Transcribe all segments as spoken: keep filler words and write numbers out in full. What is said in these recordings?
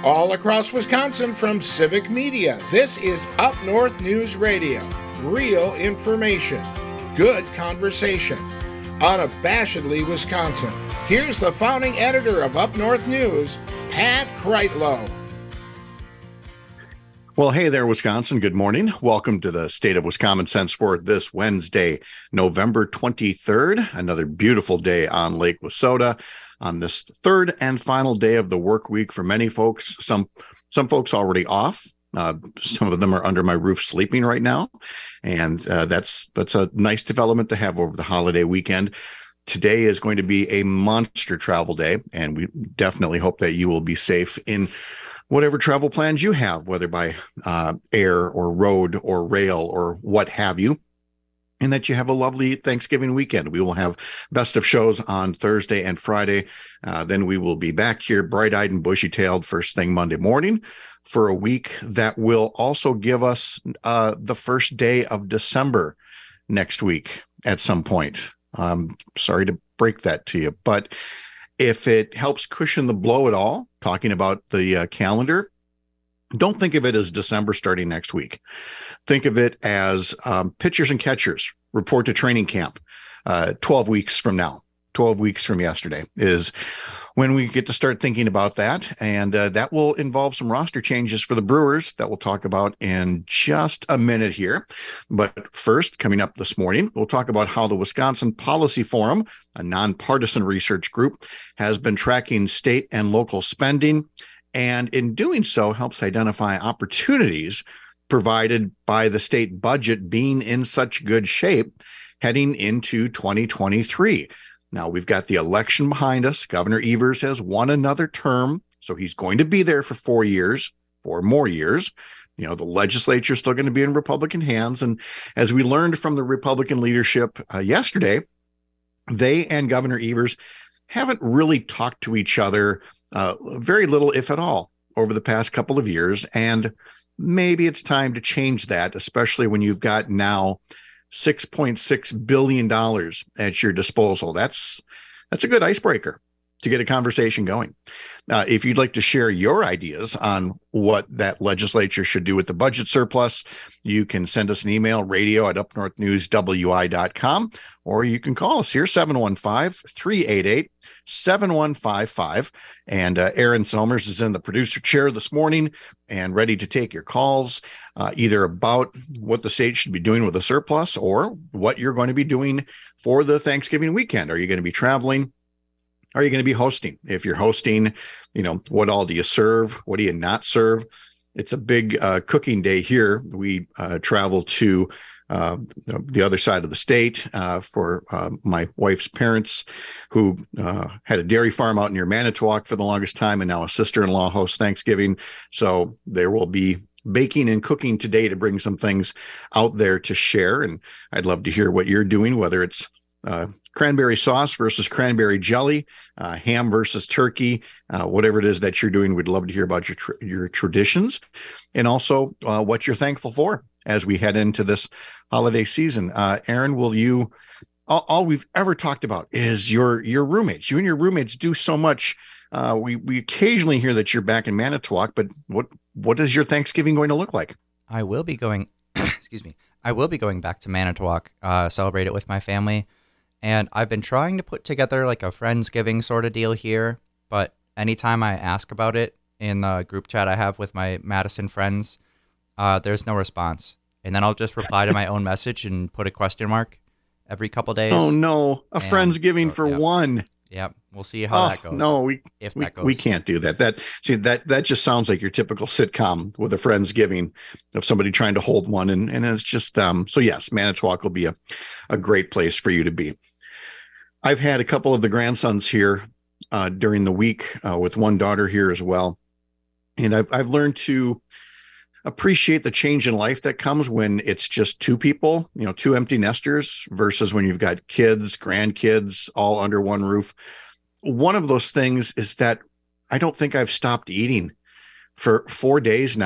All across Wisconsin from Civic Media, this is Up North News Radio. Real information, good conversation, unabashedly Wisconsin. Here's the founding editor of Up North News, Pat Kreitlow. Well, hey there, Wisconsin. Good morning. Welcome to the State of Wisconsin Sense for this Wednesday, November twenty-third. Another beautiful day on Lake Wissota on this third and final day of the work week for many folks. Some some folks already off. Uh, some of them are under my roof sleeping right now. And uh, that's that's a nice development to have over the holiday weekend. Today is going to be a monster travel day, and we definitely hope that you will be safe in whatever travel plans you have, whether by uh, air or road or rail or what have you, and that you have a lovely Thanksgiving weekend. We will have best of shows on Thursday and Friday. Uh, then we will be back here bright-eyed and bushy-tailed first thing Monday morning for a week that will also give us uh, the first day of December next week at some point. I'm sorry to break that to you, but if it helps cushion the blow at all, talking about the uh, calendar, don't think of it as December starting next week. Think of it as um, pitchers and catchers report to training camp uh, twelve weeks from now. twelve weeks from yesterday is when we get to start thinking about that. And uh, that will involve some roster changes for the Brewers that we'll talk about in just a minute here. But first, coming up this morning, we'll talk about how the Wisconsin Policy Forum, a nonpartisan research group, has been tracking state and local spending, and in doing so helps identify opportunities provided by the state budget being in such good shape heading into twenty twenty-three. Now, we've got the election behind us. Governor Evers has won another term, so he's going to be there for four years, four more years. You know, the legislature is still going to be in Republican hands. And as we learned from the Republican leadership uh, yesterday, they and Governor Evers haven't really talked to each other uh, very little, if at all, over the past couple of years. And maybe it's time to change that, especially when you've got now six point six billion dollars at your disposal. That's that's a good icebreaker to get a conversation going. Uh, if you'd like to share your ideas on what that legislature should do with the budget surplus, you can send us an email, radio at up north news w i dot com, or you can call us here, seven one five, three eight eight, seven one five five. And uh, Aaron Somers is in the producer chair this morning and ready to take your calls, uh, either about what the state should be doing with the surplus or what you're going to be doing for the Thanksgiving weekend. Are you going to be traveling? Are you going to be hosting? If you're hosting, you know, what all do you serve? What do you not serve? It's a big uh, cooking day here. We uh, travel to uh, the other side of the state uh, for uh, my wife's parents, who uh, had a dairy farm out near Manitowoc for the longest time, and now a sister-in-law hosts Thanksgiving. So there will be baking and cooking today to bring some things out there to share. And I'd love to hear what you're doing, whether it's uh, cranberry sauce versus cranberry jelly, uh, ham versus turkey, uh, whatever it is that you're doing. We'd love to hear about your tr- your traditions, and also uh, what you're thankful for as we head into this holiday season. Uh, Aaron, will you? All, all we've ever talked about is your your roommates. You and your roommates do so much. Uh, we we occasionally hear that you're back in Manitowoc, but what what is your Thanksgiving going to look like? I will be going. excuse me. I will be going back to Manitowoc, uh, celebrate it with my family. And I've been trying to put together like a Friendsgiving sort of deal here, but anytime I ask about it in the group chat I have with my Madison friends, uh, there's no response. And then I'll just reply to my own message and put a question mark every couple days. Oh, no. A and Friendsgiving so, for yeah. one. Yeah, we'll see how oh, that goes. No, we if we, that goes. we can't do that. That see that that just sounds like your typical sitcom with a Friendsgiving of somebody trying to hold one, and, and it's just them. So yes, Manitowoc will be a, a great place for you to be. I've had a couple of the grandsons here uh, during the week, uh, with one daughter here as well, and I've I've learned to appreciate the change in life that comes when it's just two people, you know, two empty nesters versus when you've got kids, grandkids, all under one roof. One of those things is that I don't think I've stopped eating for four days now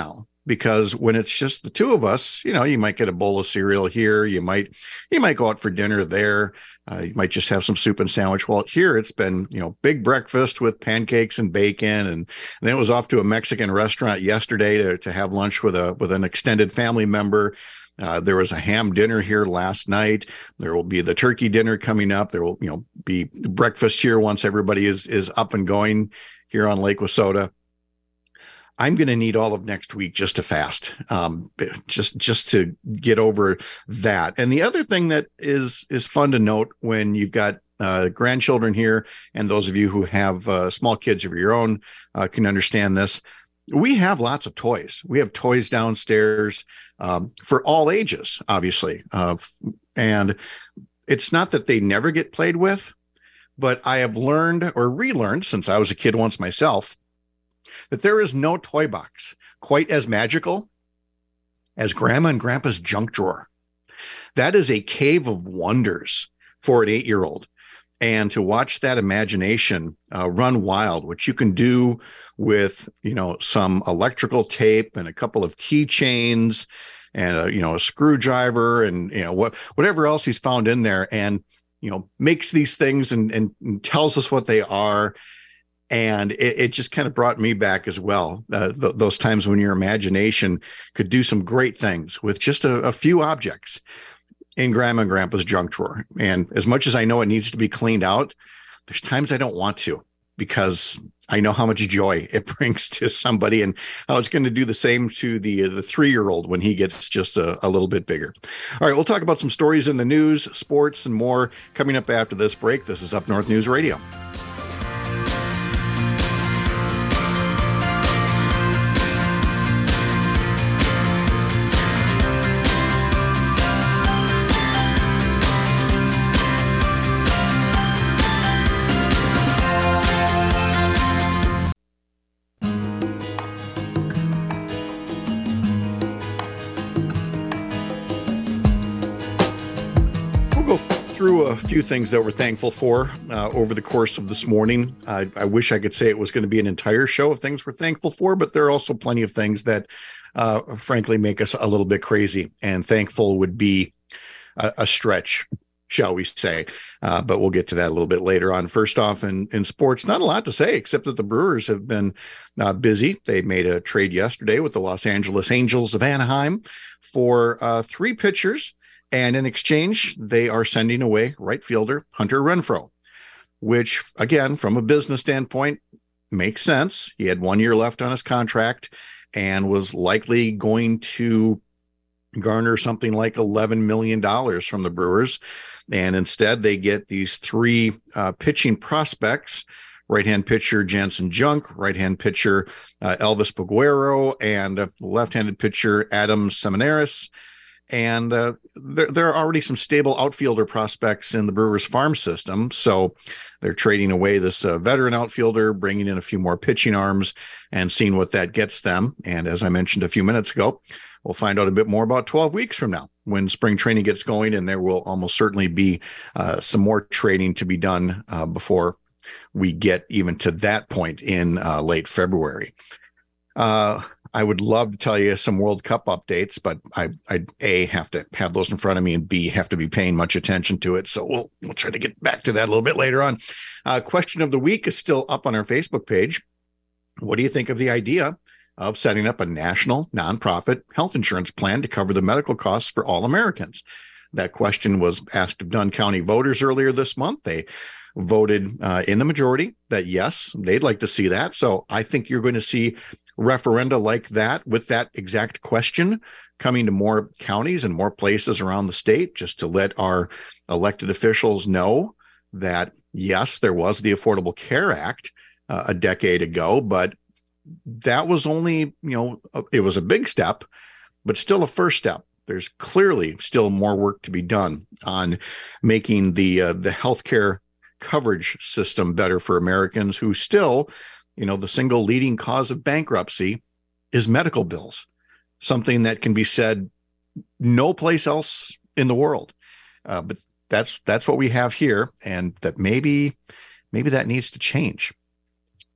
because when it's just the two of us, you know, you might get a bowl of cereal here. You might, you might go out for dinner there. Uh, you might just have some soup and sandwich. Well, here it's been, you know, big breakfast with pancakes and bacon. And, and then it was off to a Mexican restaurant yesterday to, to have lunch with a, with an extended family member. Uh, there was a ham dinner here last night. There will be the turkey dinner coming up. There will, you know, be breakfast here once everybody is, is up and going here on Lake Wissota. I'm going to need all of next week just to fast, um, just just to get over that. And the other thing that is is fun to note when you've got uh, grandchildren here, and those of you who have uh, small kids of your own uh, can understand this. We have lots of toys. We have toys downstairs um, for all ages, obviously. Uh, and it's not that they never get played with, but I have learned or relearned since I was a kid once myself, that there is no toy box quite as magical as Grandma and Grandpa's junk drawer. That is a cave of wonders for an eight-year-old. And to watch that imagination uh, run wild, which you can do with, you know, some electrical tape and a couple of keychains and, a, you know, a screwdriver and, you know, what whatever else he's found in there, and, you know, makes these things and, and, and tells us what they are. And it, it just kind of brought me back as well. Uh, th- those times when your imagination could do some great things with just a, a few objects in Grandma and Grandpa's junk drawer. And as much as I know it needs to be cleaned out, there's times I don't want to, because I know how much joy it brings to somebody, and how it's going to do the same to the uh, the three-year-old when he gets just a, a little bit bigger. All right, we'll talk about some stories in the news, sports, and more coming up after this break. This is Up North News Radio. Through a few things that we're thankful for uh, over the course of this morning. I, I wish I could say it was going to be an entire show of things we're thankful for, but there are also plenty of things that, uh, frankly, make us a little bit crazy. And thankful would be a, a stretch, shall we say. Uh, but we'll get to that a little bit later on. First off, in, in sports, not a lot to say, except that the Brewers have been uh, busy. They made a trade yesterday with the Los Angeles Angels of Anaheim for uh, three pitchers. And in exchange, they are sending away right fielder Hunter Renfroe, which, again, from a business standpoint, makes sense. He had one year left on his contract and was likely going to garner something like eleven million dollars from the Brewers. And instead, they get these three uh, pitching prospects: right-hand pitcher Jansen Junk, right-hand pitcher uh, Elvis Peguero, and uh, left-handed pitcher Adam Seminaris. And uh, there, there are already some stable outfielder prospects in the Brewers farm system. So they're trading away this uh, veteran outfielder, bringing in a few more pitching arms, and seeing what that gets them. And as I mentioned a few minutes ago, we'll find out a bit more about twelve weeks from now when spring training gets going. And there will almost certainly be uh, some more trading to be done uh, before we get even to that point in uh, late February. Uh, I would love to tell you some World Cup updates, but I, I, A, have to have those in front of me, and B, have to be paying much attention to it. So we'll, we'll try to get back to that a little bit later on. Uh, question of the week is still up on our Facebook page. What do you think of the idea of setting up a national nonprofit health insurance plan to cover the medical costs for all Americans? That question was asked of Dunn County voters earlier this month. They voted uh, in the majority that yes, they'd like to see that. So I think you're going to see referenda like that with that exact question coming to more counties and more places around the state, just to let our elected officials know that, yes, there was the Affordable Care Act uh, a decade ago, but that was only, you know, it was a big step, but still a first step. There's clearly still more work to be done on making the uh, the healthcare coverage system better for Americans who still, you know, the single leading cause of bankruptcy is medical bills, something that can be said no place else in the world. Uh, but that's that's what we have here, and that maybe maybe that needs to change.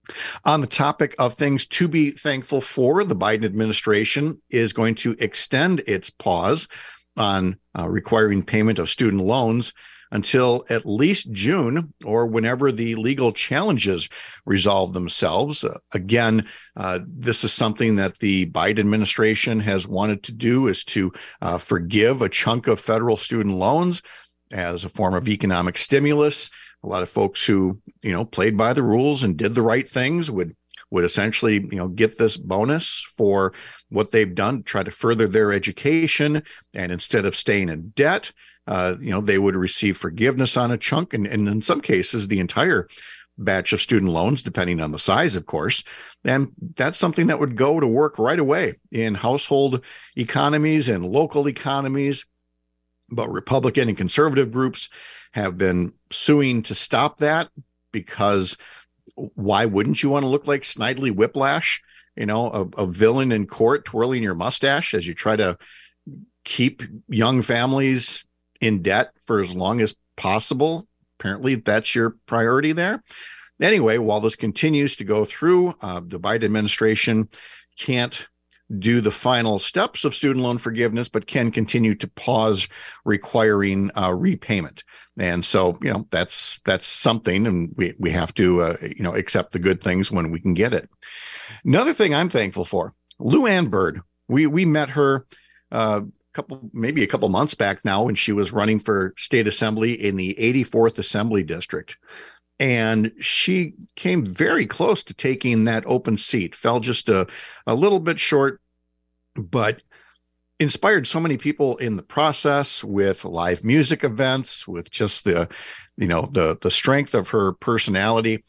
On the topic of things to be thankful for, the Biden administration is going to extend its pause on uh, requiring payment of student loans until at least June, or whenever the legal challenges resolve themselves. Uh, again, uh, this is something that the Biden administration has wanted to do, is to uh, forgive a chunk of federal student loans as a form of economic stimulus. A lot of folks who, you know, played by the rules and did the right things would would essentially, you know, get this bonus for what they've done to try to further their education. And instead of staying in debt, uh, you know, they would receive forgiveness on a chunk, and, and in some cases, the entire batch of student loans, depending on the size, of course. And that's something that would go to work right away in household economies and local economies. But Republican and conservative groups have been suing to stop that, because why wouldn't you want to look like Snidely Whiplash, you know, a, a villain in court twirling your mustache as you try to keep young families in debt for as long as possible? Apparently, that's your priority there. Anyway, while this continues to go through, uh, the Biden administration can't do the final steps of student loan forgiveness, but can continue to pause requiring uh, repayment. And so, you know, that's that's something, and we we have to, uh, you know, accept the good things when we can get it. Another thing I'm thankful for, Lou Ann Bird. We we met her uh, a couple, maybe a couple months back now, when she was running for state assembly in the eighty-fourth Assembly District. And she came very close to taking that open seat, fell just a, a little bit short, but inspired so many people in the process with live music events, with just the, you know, the, the strength of her personality.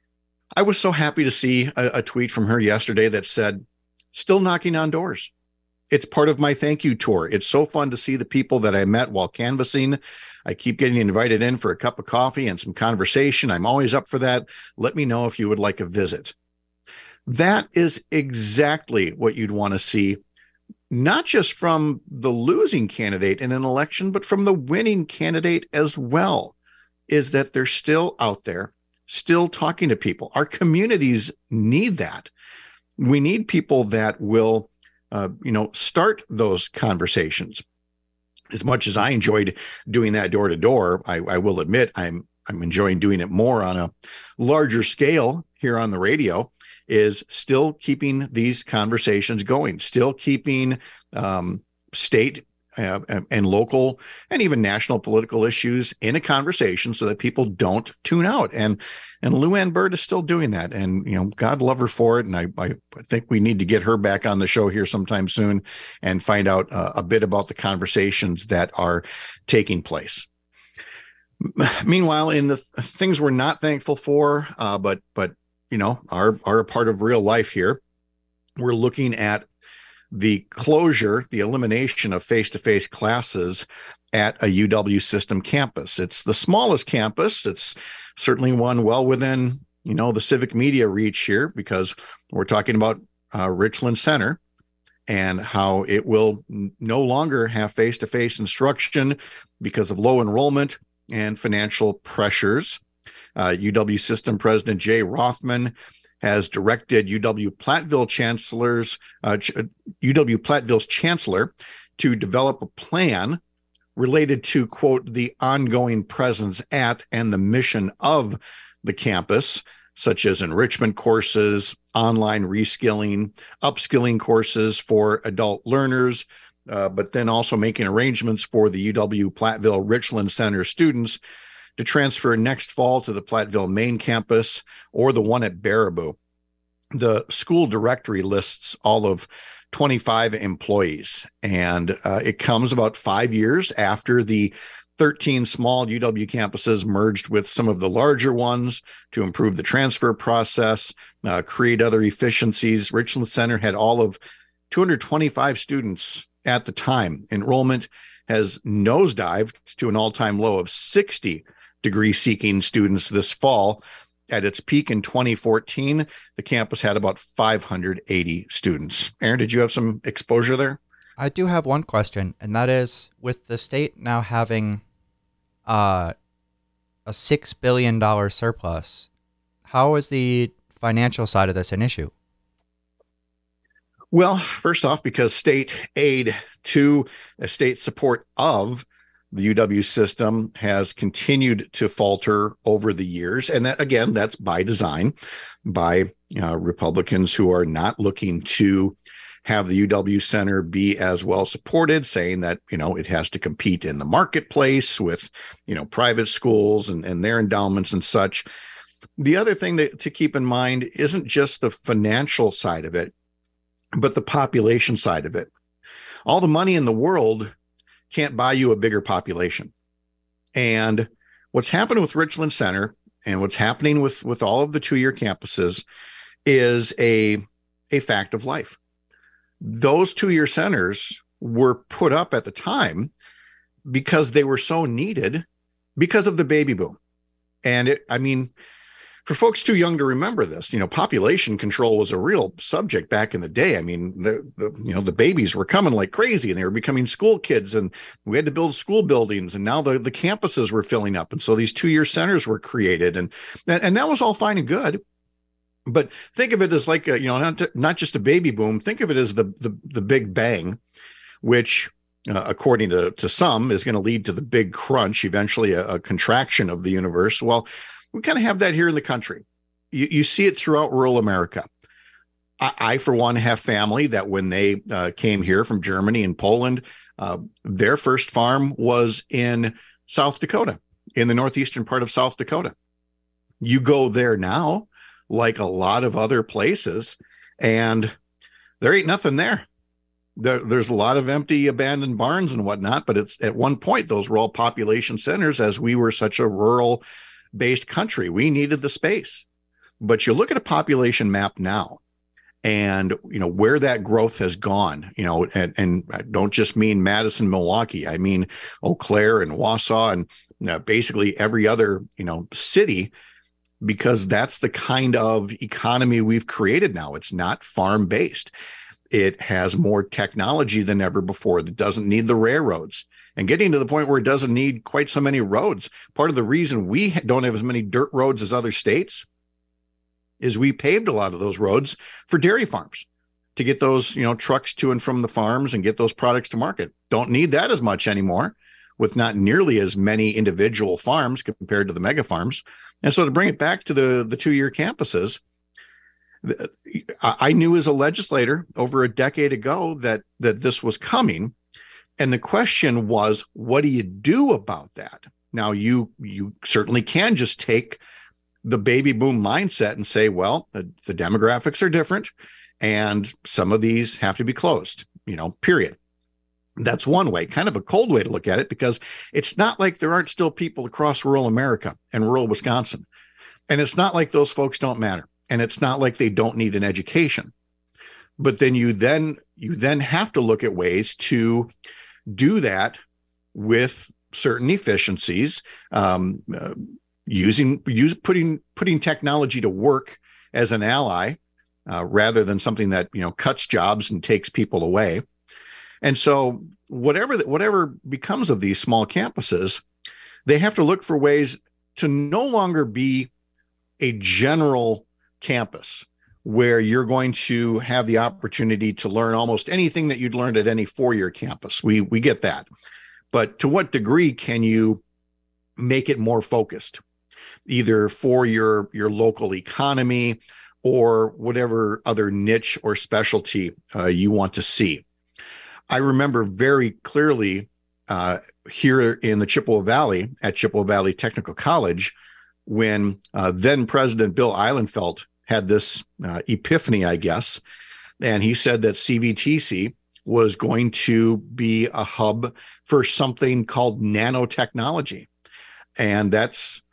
I was so happy to see a, a tweet from her yesterday that said, "Still knocking on doors. It's part of my thank you tour. It's so fun to see the people that I met while canvassing. I keep getting invited in for a cup of coffee and some conversation. I'm always up for that. Let me know if you would like a visit." That is exactly what you'd want to see, not just from the losing candidate in an election, but from the winning candidate as well, is that they're still out there, still talking to people. Our communities need that. We need people that will, uh, you know, start those conversations. As much as I enjoyed doing that door to door, I, I will admit I'm I'm enjoying doing it more on a larger scale here on the radio, is still keeping these conversations going, still keeping um, state uh, and local and even national political issues in a conversation so that people don't tune out. And and Lou Ann Bird is still doing that. And, you know, God love her for it. And I, I think we need to get her back on the show here sometime soon and find out uh, a bit about the conversations that are taking place. Meanwhile, in the th- things we're not thankful for, uh, but but you know, are are a part of real life here, we're looking at the closure, the elimination of face-to-face classes at a U W system campus. It's the smallest campus. It's certainly one well within, you know, the civic media reach here, because we're talking about uh, Richland Center and how it will n- no longer have face-to-face instruction because of low enrollment and financial pressures. Uh, U W System President Jay Rothman has directed U W Platteville chancellors, uh, Ch- U W Platteville's chancellor, to develop a plan related to, quote, the ongoing presence at and the mission of the campus, such as enrichment courses, online reskilling, upskilling courses for adult learners, uh, but then also making arrangements for the U W Platteville Richland Center students to transfer next fall to the Platteville main campus or the one at Baraboo. The school directory lists all of twenty-five employees, and uh, it comes about five years after the thirteen small U W campuses merged with some of the larger ones to improve the transfer process, uh, create other efficiencies. Richland Center had all of two hundred twenty-five students at the time. Enrollment has nosedived to an all-time low of sixty degree-seeking students this fall. At its peak in twenty fourteen, the campus had about five hundred eighty students. Aaron, did you have some exposure there? I do have one question, and that is, with the state now having uh, a six billion dollars surplus, how is the financial side of this an issue? Well, first off, because state aid to a state support of the U W system has continued to falter over the years. And that, again, that's by design, by uh, Republicans who are not looking to have the U W Center be as well supported, saying that, you know, it has to compete in the marketplace with, you know, private schools and, and their endowments and such. The other thing to, to keep in mind isn't just the financial side of it, but the population side of it. All the money in the world can't buy you a bigger population. And what's happened with Richland Center and what's happening with, with all of the two-year campuses is a, a fact of life. Those two-year centers were put up at the time because they were so needed because of the baby boom. And it, I mean, for folks too young to remember this, you know, population control was a real subject back in the day. I mean, the, the you know, the babies were coming like crazy and they were becoming school kids and we had to build school buildings and now the, the campuses were filling up. And so these two-year centers were created and, and that was all fine and good. But think of it as like, a, you know, not, to, not just a baby boom. Think of it as the, the, the Big Bang, which uh, according to, to some is going to lead to the big crunch, eventually a, a contraction of the universe. Well, we kind of have that here in the country. You, you see it throughout rural America. I, I, for one, have family that when they uh, came here from Germany and Poland, uh, their first farm was in South Dakota, in the northeastern part of South Dakota. You go there now, like a lot of other places, and there ain't nothing there. There, there's a lot of empty, abandoned barns and whatnot, but it's at one point, those were all population centers as we were such a rural based country. We needed the space. But you look at a population map now and, you know, where that growth has gone, you know, and, and I don't just mean Madison, Milwaukee. I mean, Eau Claire and Wausau and uh, basically every other, you know, city, because that's the kind of economy we've created now. It's not farm based. It has more technology than ever before. That doesn't need the railroads. And getting to the point where it doesn't need quite so many roads. Part of the reason we don't have as many dirt roads as other states is we paved a lot of those roads for dairy farms to get those, you know, trucks to and from the farms and get those products to market. Don't need that as much anymore with not nearly as many individual farms compared to the mega farms. And so to bring it back to the, the two-year campuses, I knew as a legislator over a decade ago that that this was coming. And the question was, what do you do about that? Now, you you certainly can just take the baby boom mindset and say, well, the, the demographics are different and some of these have to be closed, you know, period. That's one way, kind of a cold way to look at it, because it's not like there aren't still people across rural America and rural Wisconsin. And it's not like those folks don't matter. And it's not like they don't need an education. But then you then you then have to look at ways to do that with certain efficiencies, um, uh, using use putting putting technology to work as an ally uh, rather than something that, you know, cuts jobs and takes people away. And so whatever whatever becomes of these small campuses, they have to look for ways to no longer be a general campus where you're going to have the opportunity to learn almost anything that you'd learned at any four-year campus. We we get that. But to what degree can you make it more focused, either for your, your local economy or whatever other niche or specialty uh, you want to see? I remember very clearly uh, here in the Chippewa Valley at Chippewa Valley Technical College when uh, then President Bill Eilenfeld had this uh, epiphany, I guess, and he said that C V T C was going to be a hub for something called nanotechnology. And that's,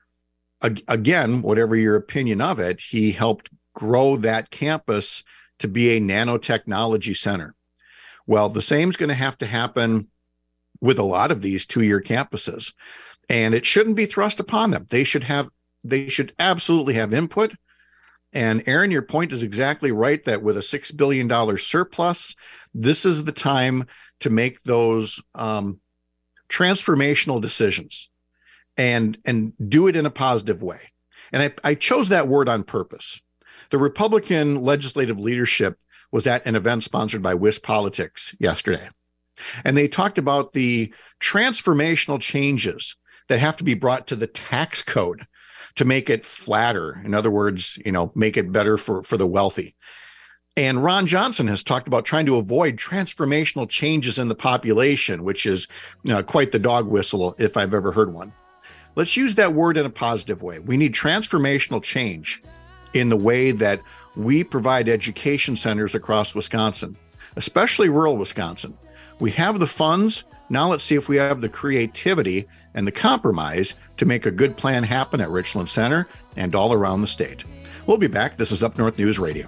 again, whatever your opinion of it, he helped grow that campus to be a nanotechnology center. Well, the same is going to have to happen with a lot of these two-year campuses, and it shouldn't be thrust upon them. They should have, they should absolutely have input. And Aaron, your point is exactly right that with a six billion dollars surplus, this is the time to make those um, transformational decisions and, and do it in a positive way. And I, I chose that word on purpose The Republican legislative leadership was at an event sponsored by WisPolitics yesterday, and they talked about the transformational changes that have to be brought to the tax code to make it flatter. In other words, you know, make it better for, for the wealthy. And Ron Johnson has talked about trying to avoid transformational changes in the population, which is you know, quite the dog whistle if I've ever heard one. Let's use that word in a positive way. We need transformational change in the way that we provide education centers across Wisconsin, especially rural Wisconsin. We have the funds. Now let's see if we have the creativity and the compromise to make a good plan happen at Richland Center and all around the state. We'll be back. This is Up North News Radio.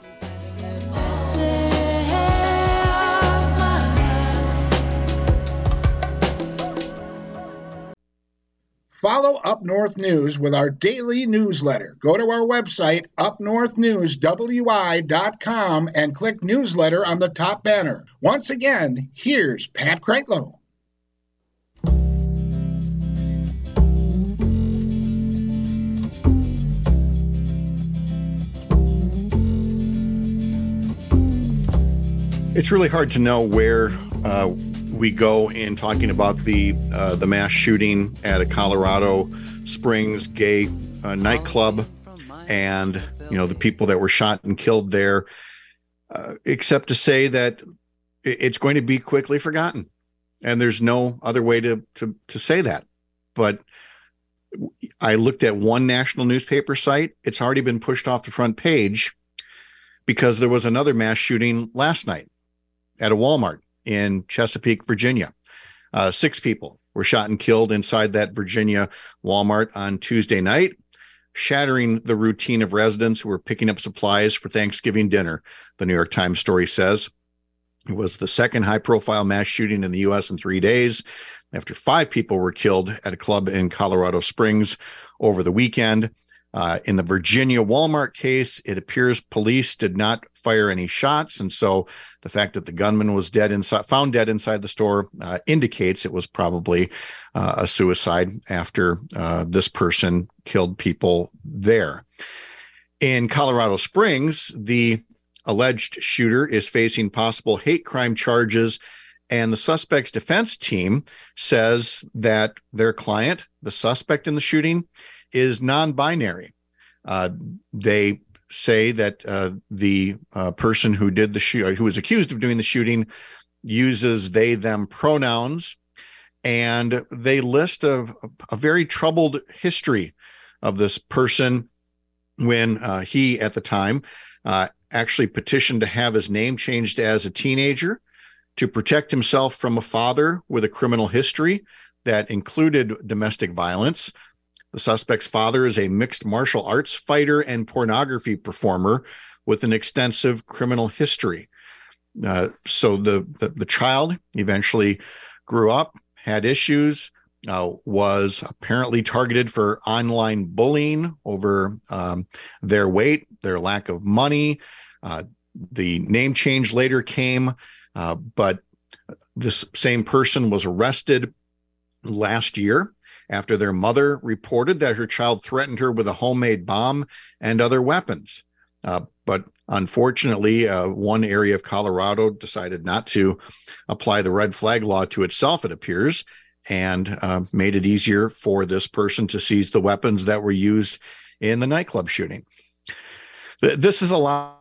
Follow Up North News with our daily newsletter. Go to our website, up north news w i dot com, and click newsletter on the top banner. Once again, here's Pat Kreitlow. It's really hard to know where uh, we go in talking about the uh, the mass shooting at a Colorado Springs gay uh, nightclub, and you know the people that were shot and killed there, uh, except to say that it's going to be quickly forgotten, and there's no other way to to to say that. But I looked at one national newspaper site; it's already been pushed off the front page because there was another mass shooting last night at a Walmart in Chesapeake, Virginia. Uh, six people were shot and killed inside that Virginia Walmart on Tuesday night, shattering the routine of residents who were picking up supplies for Thanksgiving dinner, the New York Times story says. It was the second high-profile mass shooting in the U S in three days, after five people were killed at a club in Colorado Springs over the weekend. Uh, in the Virginia Walmart case, it appears police did not fire any shots, and so the fact that the gunman was dead inside, found dead inside the store, uh, indicates it was probably uh, a suicide after uh, this person killed people there. In Colorado Springs, the alleged shooter is facing possible hate crime charges, and the suspect's defense team says that their client, the suspect in the shooting, is non-binary. Uh, they say that uh, the uh, person who did the shoot, who was accused of doing the shooting, uses they, them pronouns, and they list a, a very troubled history of this person when uh, he, at the time, uh, actually petitioned to have his name changed as a teenager to protect himself from a father with a criminal history that included domestic violence. The suspect's father is a mixed martial arts fighter and pornography performer with an extensive criminal history. Uh, so the, the the child eventually grew up, had issues, uh, was apparently targeted for online bullying over um, their weight, their lack of money. Uh, the name change later came, uh, but this same person was arrested last year after their mother reported that her child threatened her with a homemade bomb and other weapons. Uh, but unfortunately, uh, one area of Colorado decided not to apply the red flag law to itself, it appears, and uh, made it easier for this person to seize the weapons that were used in the nightclub shooting. Th- this is a lot.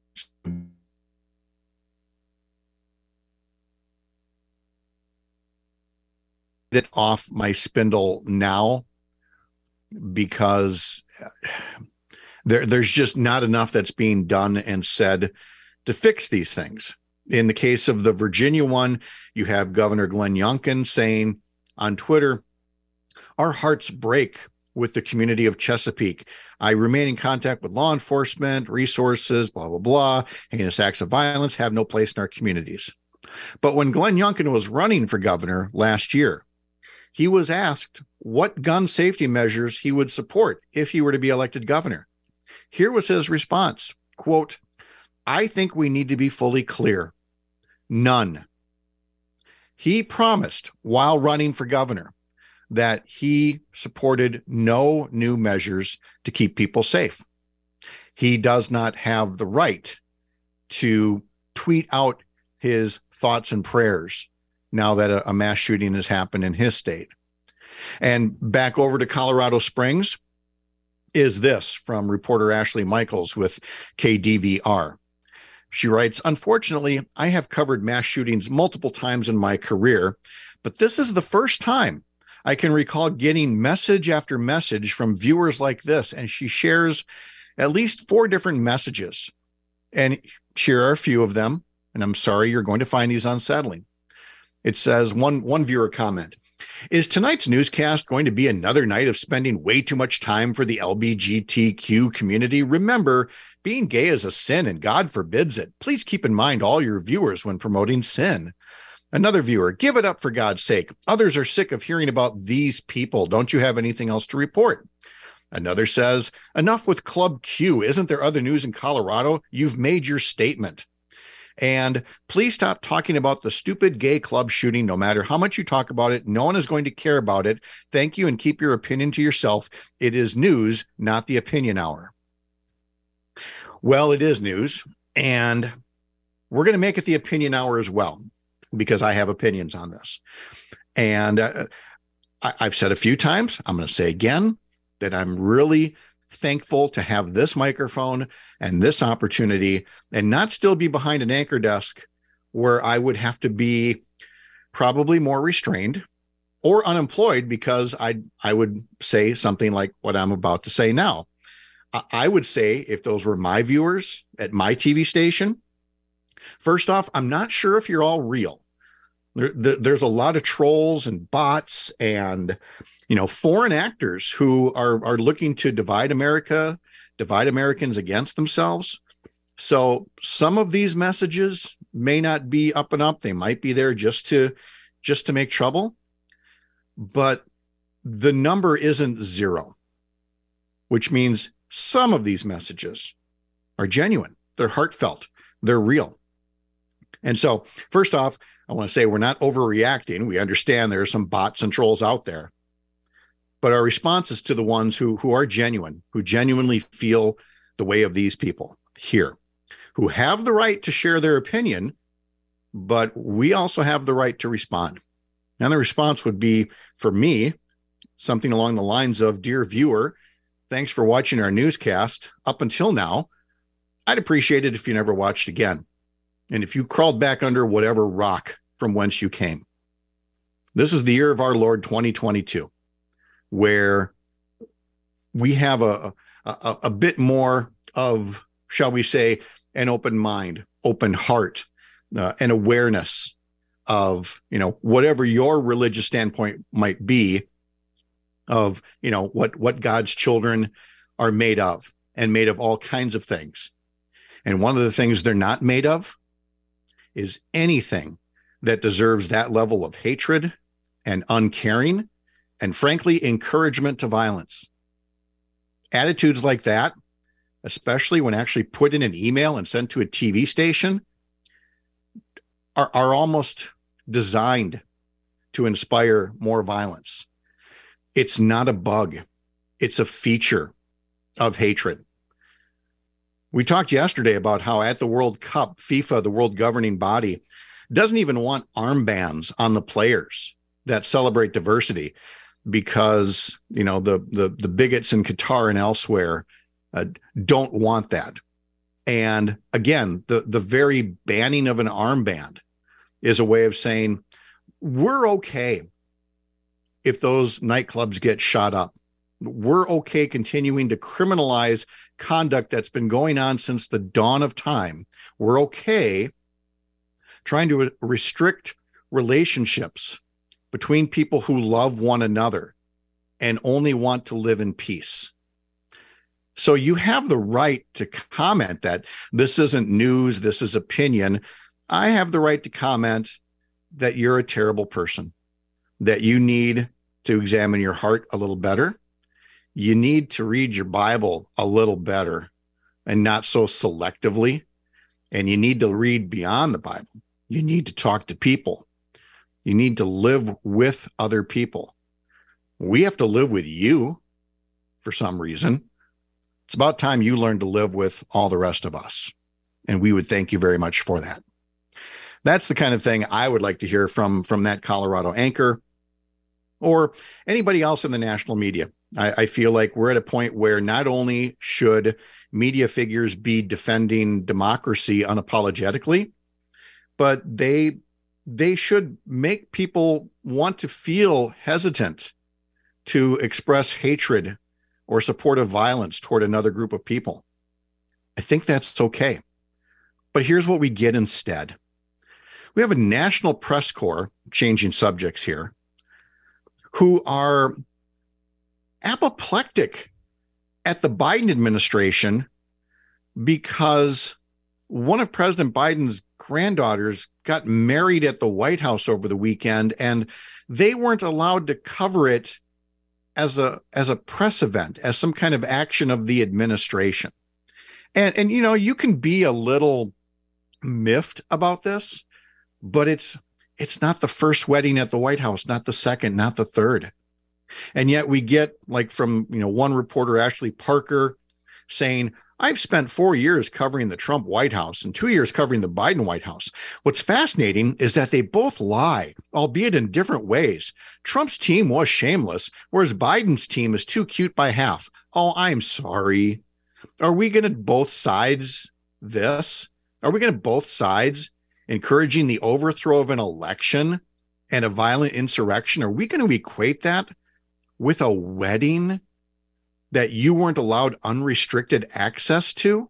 It off my spindle now because there, there's just not enough that's being done and said to fix these things. In the case of the Virginia one, you have Governor Glenn Youngkin saying on Twitter, "Our hearts break with the community of Chesapeake. I remain in contact with law enforcement, resources, blah, blah, blah. Heinous acts of violence have no place in our communities." But when Glenn Youngkin was running for governor last year, he was asked what gun safety measures he would support if he were to be elected governor. Here was his response, quote, "I think we need to be fully clear. None." He promised while running for governor that he supported no new measures to keep people safe. He does not have the right to tweet out his thoughts and prayers now that a, a mass shooting has happened in his state. And back over to Colorado Springs is this from reporter Ashley Michaels with K D V R. She writes, "Unfortunately, I have covered mass shootings multiple times in my career, but this is the first time I can recall getting message after message from viewers like this." And she shares at least four different messages. And here are a few of them. And I'm sorry, you're going to find these unsettling. It says, one, one viewer comment, "Is tonight's newscast going to be another night of spending way too much time for the L G B T Q community? Remember, being gay is a sin and God forbids it. Please keep in mind all your viewers when promoting sin." Another viewer, "Give it up for God's sake. Others are sick of hearing about these people. Don't you have anything else to report?" Another says, "Enough with Club Q. Isn't there other news in Colorado? You've made your statement. And please stop talking about the stupid gay club shooting. No matter how much you talk about it, no one is going to care about it. Thank you, and keep your opinion to yourself. It is news, not the opinion hour." Well, it is news, and we're going to make it the opinion hour as well, because I have opinions on this. And uh, I, I've said a few times, I'm going to say again, that I'm really thankful to have this microphone and this opportunity and not still be behind an anchor desk where I would have to be probably more restrained or unemployed because I I would say something like what I'm about to say now. I, I would say if those were my viewers at my T V station, first off, I'm not sure if you're all real. There, there, there's a lot of trolls and bots and, you know, foreign actors who are, are looking to divide America, divide Americans against themselves. So some of these messages may not be up and up. They might be there just to, just to make trouble. But the number isn't zero, which means some of these messages are genuine. They're heartfelt. They're real. And so first off, I want to say we're not overreacting. We understand there are some bots and trolls out there. But our response is to the ones who, who are genuine, who genuinely feel the way of these people here, who have the right to share their opinion, but we also have the right to respond. And the response would be, for me, something along the lines of, "Dear viewer, thanks for watching our newscast up until now. I'd appreciate it if you never watched again. And if you crawled back under whatever rock from whence you came." This is the year of our Lord twenty twenty-two, where we have a, a, a bit more of, shall we say, an open mind, open heart, uh, an awareness of, you know, whatever your religious standpoint might be, of, you know, what, what God's children are made of, and made of all kinds of things. And one of the things they're not made of is anything that deserves that level of hatred and uncaring, and frankly, encouragement to violence. Attitudes like that, especially when actually put in an email and sent to a T V station, are, are almost designed to inspire more violence. It's not a bug. It's a feature of hatred. We talked yesterday about how at the World Cup, FIFA, the world governing body, doesn't even want armbands on the players that celebrate diversity, because, you know, the the, the bigots in Qatar and elsewhere uh, don't want that. And again, the, the very banning of an armband is a way of saying, we're okay if those nightclubs get shot up. We're okay continuing to criminalize conduct that's been going on since the dawn of time. We're okay trying to restrict relationships between people who love one another and only want to live in peace. So you have the right to comment that this isn't news, this is opinion. I have the right to comment that you're a terrible person, that you need to examine your heart a little better. You need to read your Bible a little better and not so selectively. And you need to read beyond the Bible. You need to talk to people. You need to live with other people. We have to live with you for some reason. It's about time you learned to live with all the rest of us. And we would thank you very much for that. That's the kind of thing I would like to hear from, from that Colorado anchor or anybody else in the national media. I, I feel like we're at a point where not only should media figures be defending democracy unapologetically, but they they should make people want to feel hesitant to express hatred or support of violence toward another group of people. I think that's okay. But here's what we get instead. We have a national press corps, changing subjects here, who are apoplectic at the Biden administration because one of President Biden's granddaughters got married at the White House over the weekend, and they weren't allowed to cover it as a as a press event, as some kind of action of the administration. And and you know, you can be a little miffed about this, but it's it's not the first wedding at the White House, not the second, not the third. And yet we get, like, from, you know, one reporter, Ashley Parker, saying, I've spent four years covering the Trump White House and two years covering the Biden White House. What's fascinating is that they both lie, albeit in different ways. Trump's team was shameless, whereas Biden's team is too cute by half. Oh, I'm sorry. Are we going to both sides this? Are we going to both sides encouraging the overthrow of an election and a violent insurrection? Are we going to equate that with a wedding that you weren't allowed unrestricted access to?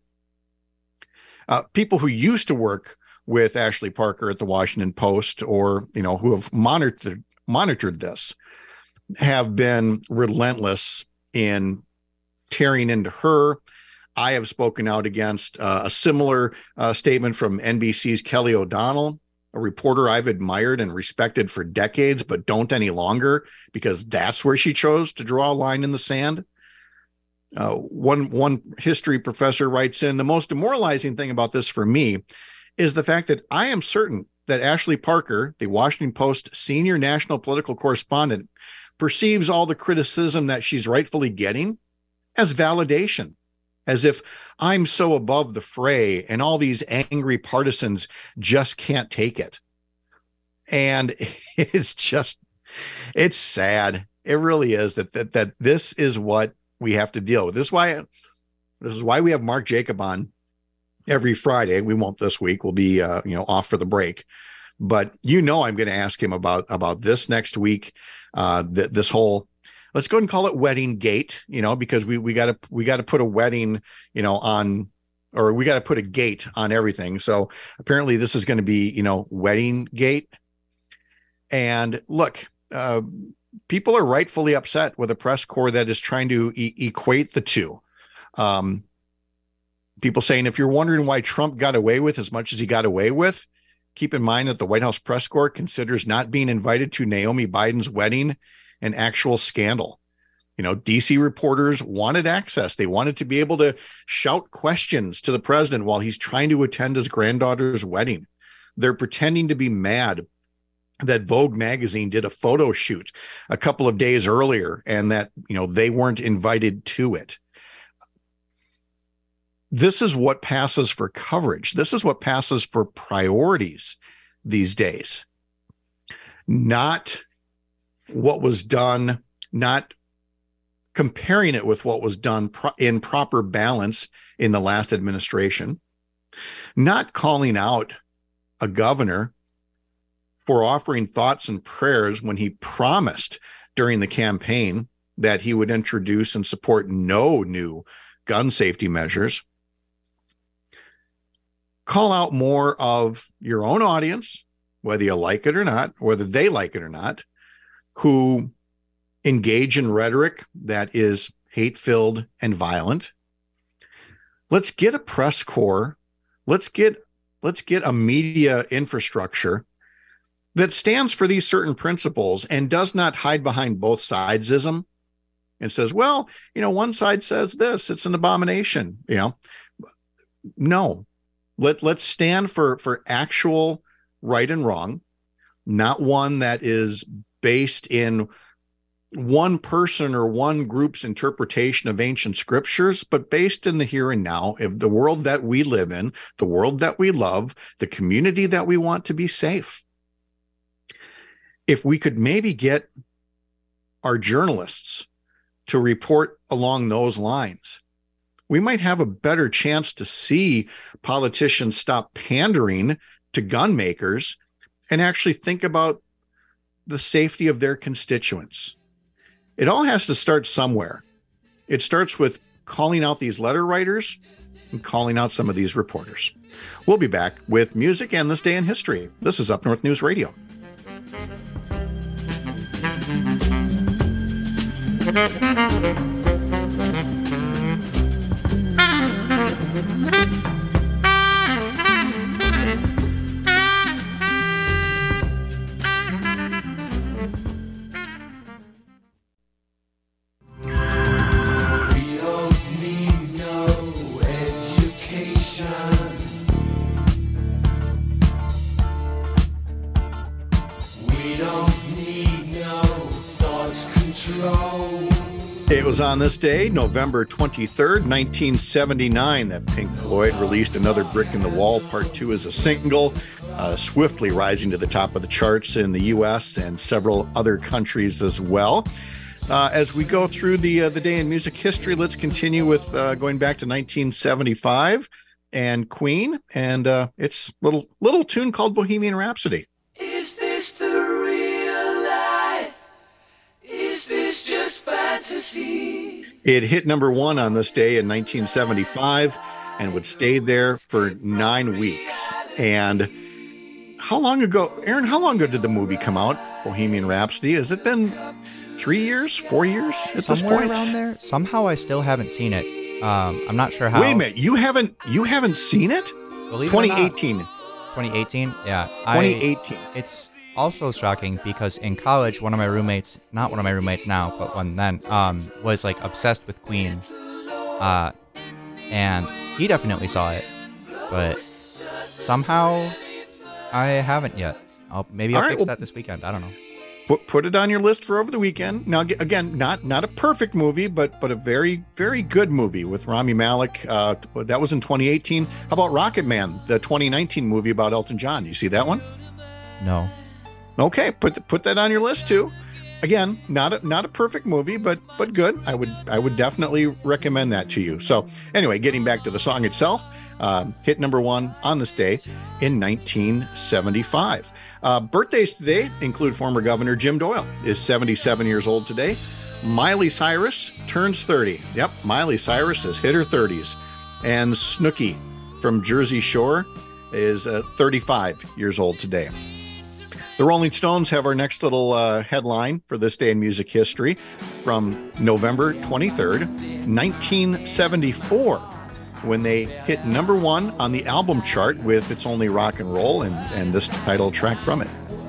Uh, people who used to work with Ashley Parker at the Washington Post, or, you know, who have monitored monitored this, have been relentless in tearing into her. I have spoken out against uh, a similar uh, statement from N B C's Kelly O'Donnell, a reporter I've admired and respected for decades, but don't any longer, because that's where she chose to draw a line in the sand. Uh, one, one history professor writes in, the most demoralizing thing about this for me is the fact that I am certain that Ashley Parker, the Washington Post senior national political correspondent, perceives all the criticism that she's rightfully getting as validation, as if I'm so above the fray and all these angry partisans just can't take it. And it's just, it's sad. It really is that, that, that this is what we have to deal with. This is why, this is why we have Mark Jacob on every Friday. We won't this week. We'll be, uh, you know, off for the break, but you know, I'm going to ask him about, about this next week, uh, th- this whole, let's go ahead and call it wedding gate, you know, because we, we got to, we got to put a wedding, you know, on, or we got to put a gate on everything. So apparently this is going to be, you know, wedding gate. And look, uh, people are rightfully upset with a press corps that is trying to e- equate the two. Um, people saying, if you're wondering why Trump got away with as much as he got away with, keep in mind that the White House press corps considers not being invited to Naomi Biden's wedding an actual scandal. You know, D C reporters wanted access. They wanted to be able to shout questions to the president while he's trying to attend his granddaughter's wedding. They're pretending to be mad that Vogue magazine did a photo shoot a couple of days earlier and that, you know, they weren't invited to it. This is what passes for coverage. This is what passes for priorities these days. Not what was done, not comparing it with what was done pro- in proper balance in the last administration, not calling out a governor for offering thoughts and prayers when he promised during the campaign that he would introduce and support no new gun safety measures. Call out more of your own audience, whether you like it or not, whether they like it or not, who engage in rhetoric that is hate-filled and violent. Let's get a press corps. Let's get, let's get a media infrastructure that stands for these certain principles and does not hide behind both sidesism and says, well, you know, one side says this, it's an abomination. You know, no, let, let's stand for, for actual right and wrong, not one that is based in one person or one group's interpretation of ancient scriptures, but based in the here and now of the world that we live in, the world that we love, the community that we want to be safe. If we could maybe get our journalists to report along those lines, we might have a better chance to see politicians stop pandering to gun makers and actually think about the safety of their constituents. It all has to start somewhere. It starts with calling out these letter writers and calling out some of these reporters. We'll be back with music and this day in history. This is Up North News Radio. It was on this day, November twenty-third, nineteen seventy-nine, that Pink Floyd released Another Brick in the Wall, Part two as a single, uh, swiftly rising to the top of the charts in the U S and several other countries as well. Uh, as we go through the uh, the day in music history, let's continue with uh, going back to nineteen seventy-five and Queen, and uh, its little little tune called Bohemian Rhapsody. Is this the real life? Is this just fantasy? It hit number one on this day in nineteen seventy-five and would stay there for nine weeks. And how long ago, Aaron, how long ago did the movie come out, Bohemian Rhapsody? Has it been three years, four years at Somewhere this point? around there. Somehow I still haven't seen it. Um, I'm not sure how. Wait a minute, you haven't you haven't seen it? Believe it or not. twenty eighteen. twenty eighteen? Yeah. twenty I, eighteen. it's also shocking because in college, one of my roommates, not one of my roommates now, but one then, um, was like obsessed with Queen. Uh, and he definitely saw it, but somehow I haven't yet. I'll, maybe I'll All right, fix well, that this weekend. I don't know. Put put it on your list for over the weekend. Now, ag- again, not not a perfect movie, but but a very very good movie with Rami Malek. Uh, that was in twenty eighteen. How about Rocket Man, the twenty nineteen movie about Elton John? You see that one? No. Okay, put put that on your list too. Again, not a not a perfect movie, but but good. I would I would definitely recommend that to you. So anyway, getting back to the song itself, uh, hit number one on this day in nineteen seventy-five. Uh, birthdays today include former Governor Jim Doyle is seventy-seven years old today. Miley Cyrus turns thirty. Yep, Miley Cyrus has hit her thirties, and Snooki from Jersey Shore is uh, thirty-five years old today. The Rolling Stones have our next little uh, headline for this day in music history from November twenty-third, nineteen seventy-four, when they hit number one on the album chart with It's Only Rock and Roll and, and this title track from it.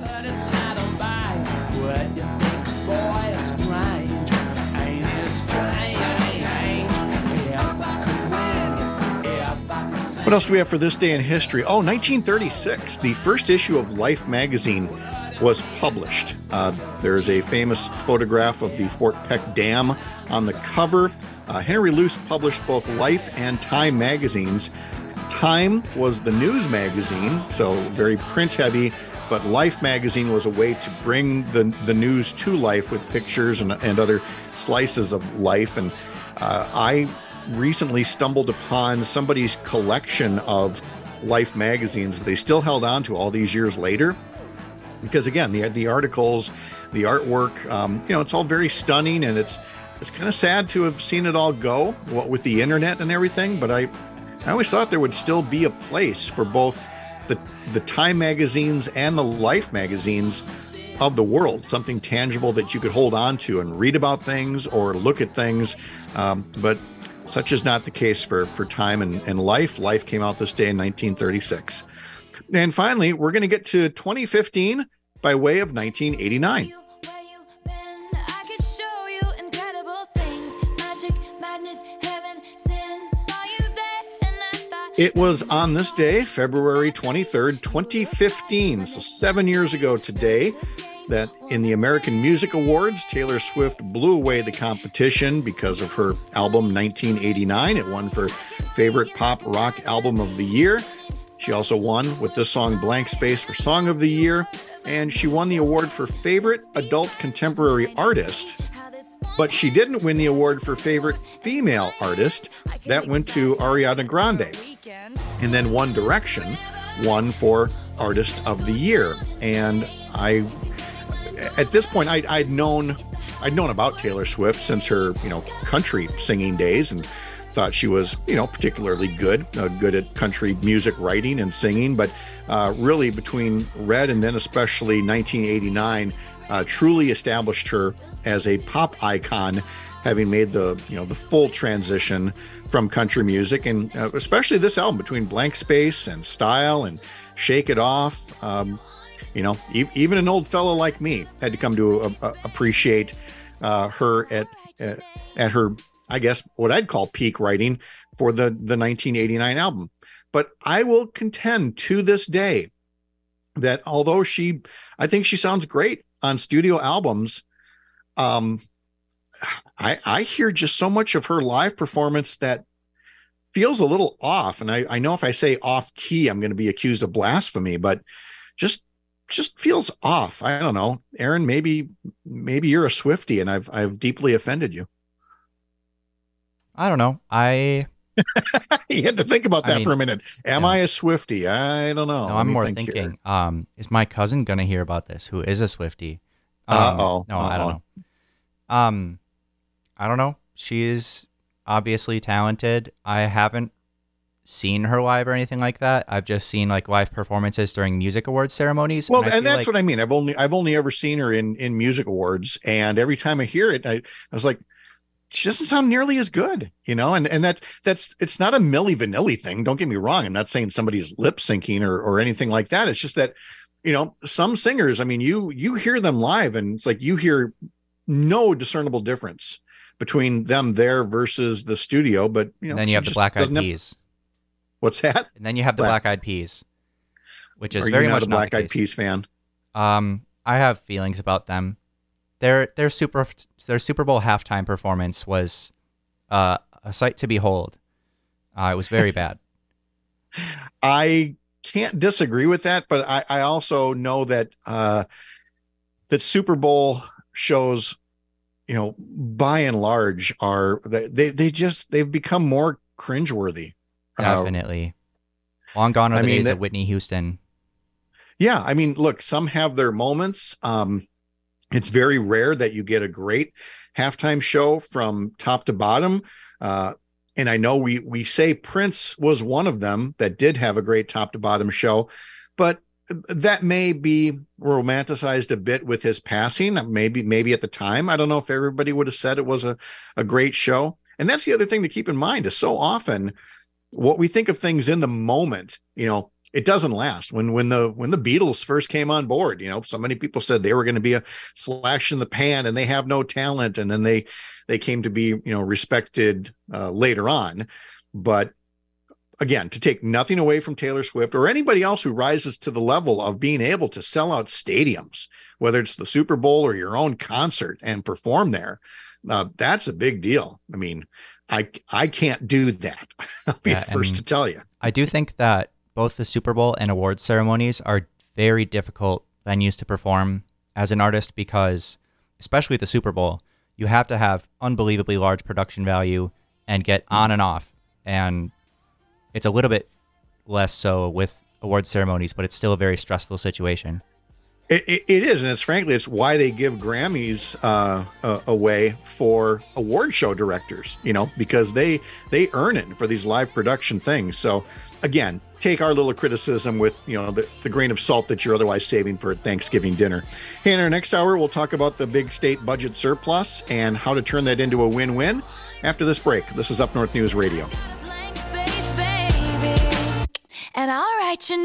What else do we have for this day in history? Oh, nineteen thirty-six, the first issue of Life magazine was published. Uh, there's a famous photograph of the Fort Peck Dam on the cover. Uh, Henry Luce published both Life and Time magazines. Time was the news magazine, so very print heavy, but Life magazine was a way to bring the, the news to life with pictures and, and other slices of life. And uh, I recently stumbled upon somebody's collection of Life magazines that they still held on to all these years later. Because again, the the articles, the artwork, um, you know, it's all very stunning, and it's it's kind of sad to have seen it all go, what with the internet and everything. But I, I always thought there would still be a place for both the the Time magazines and the Life magazines of the world, something tangible that you could hold on to and read about things or look at things. Um, but such is not the case for for Time and, and Life. Life came out this day in nineteen thirty-six. And finally, we're going to get to twenty fifteen by way of nineteen eighty-nine. It was on this day, February twenty-third, twenty fifteen, so seven years ago today, that in the American Music Awards, Taylor Swift blew away the competition because of her album nineteen eighty-nine. It won for Favorite Pop Rock Album of the Year. She also won with this song Blank Space for Song of the Year, and she won the award for Favorite Adult Contemporary Artist. But she didn't win the award for Favorite Female Artist. That went to Ariana Grande. And then One Direction won for Artist of the Year. And I, at this point, I, I'd known, I'd known about Taylor Swift since her, you know, country singing days, and thought she was, you know, particularly good, uh, good at country music writing and singing. But uh, really, between Red and then especially nineteen eighty-nine, uh, truly established her as a pop icon, having made the, you know, the full transition from country music, and uh, especially this album between Blank Space and Style and Shake It Off. Um, you know, e- even an old fellow like me had to come to uh, uh, appreciate uh, her at uh, at her, I guess, what I'd call peak writing for the the nineteen eighty-nine album. But I will contend to this day that although she, I think she sounds great on studio albums, um, I, I hear just so much of her live performance that feels a little off. And I, I know if I say off key, I'm going to be accused of blasphemy, but just just feels off. I don't know. Aaron, maybe maybe you're a Swiftie and I've I've deeply offended you. I don't know. I You had to think about that I mean, for a minute. Am yeah. I a Swiftie? I don't know. No, Let I'm me more think thinking, here. um, is my cousin going to hear about this, who is a Swiftie? Um, Uh-oh. No, I don't Uh-oh. know. Um, I don't know. She is obviously talented. I haven't seen her live or anything like that. I've just seen like live performances during music awards ceremonies. Well, I and feel that's like- what I mean. I've only I've only ever seen her in in music awards, and every time I hear it, I, I was like, she doesn't sound nearly as good, you know. And and that that's it's not a Milli Vanilli thing. Don't get me wrong. I'm not saying somebody's lip syncing or or anything like that. It's just that, you know, some singers, I mean, you you hear them live, and it's like you hear no discernible difference between them there versus the studio. But you know, and then you she have the just Black Eyed doesn't have- Peas. What's that? And then you have the Black- Black Eyed Peas, which is Are very you not much a not Black the Eyed case. Peas fan? Um, I have feelings about them. Their their super their Super Bowl halftime performance was uh, a sight to behold. Uh, it was very bad. I can't disagree with that, but I, I also know that uh, that Super Bowl shows, you know, by and large, are they they just they've become more cringeworthy. Uh, Definitely. Long gone are I the mean, days that- of Whitney Houston. Yeah, I mean, look, some have their moments. Um, it's very rare that you get a great halftime show from top to bottom. Uh, and I know we we say Prince was one of them that did have a great top to bottom show, but that may be romanticized a bit with his passing. Maybe maybe at the time, I don't know if everybody would have said it was a, a great show. And that's the other thing to keep in mind is so often what we think of things in the moment, you know, it doesn't last. When when the when the Beatles first came on board, you know, so many people said they were going to be a flash in the pan and they have no talent, and then they they came to be, you know, respected uh, later on. But again, to take nothing away from Taylor Swift or anybody else who rises to the level of being able to sell out stadiums, whether it's the Super Bowl or your own concert and perform there, uh, that's a big deal. I mean, I I can't do that. I'll be Yeah, the first and- to tell you. I do think that both the Super Bowl and awards ceremonies are very difficult venues to perform as an artist because, especially the Super Bowl, you have to have unbelievably large production value and get on and off. And it's a little bit less so with awards ceremonies, but it's still a very stressful situation. It, it, it is, and it's frankly, it's why they give Grammys uh, uh, away for award show directors, you know, because they they earn it for these live production things. So again, take our little criticism with, you know, the, the grain of salt that you're otherwise saving for Thanksgiving dinner. Hey, in our next hour, we'll talk about the big state budget surplus and how to turn that into a win-win. After this break, this is Up North News Radio. Blank space, baby. And I'll write your